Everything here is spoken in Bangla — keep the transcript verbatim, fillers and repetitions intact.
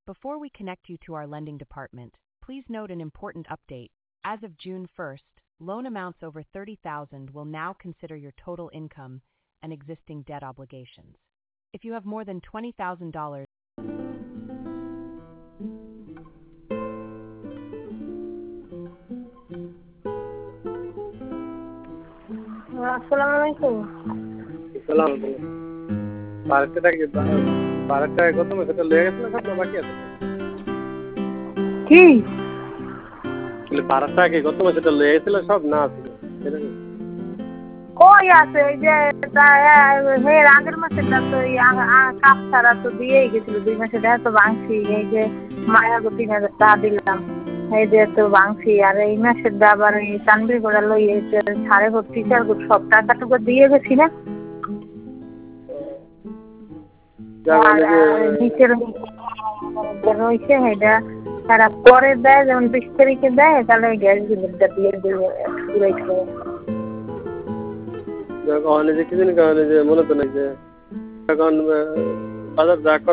Before we connect you to our lending department, please note an important update. As of June first, loan amounts over thirty thousand dollars will now consider your total income and existing debt obligations. If you have more than twenty thousand dollars, আসসালামু আলাইকুম। সালাম বাড়িতে কি বাড়িতে কত সেটা লেগে গেছিল সব না বাকি আছে কি বলে বাড়িতে কি কত সেটা লেগে গেছিল সব না আছে কই আছে এই যে এর আগের মাসে তো কাপ ছাড়া তো দিয়েই গেছিল দুই মাসে দেখা তো বাংছি এই যে মায়া গো তিন হাজার টাকা দিলাম এই যে তো বাংছি আর এই মাসের আবার এই চান্দি করে লই এই যে সাড়ে ভর্তি চার সব টাকাটুকু দিয়ে গেছি না নিচের রয়েছে এটা তারা পরে দেয় যেমন বিশ তারিখে দেয় তাহলে গ্যাস বিলটা দিয়ে দিয়ে যে কিছুদিন কারণে যে মনে তো নাই যে এখন বাজার যা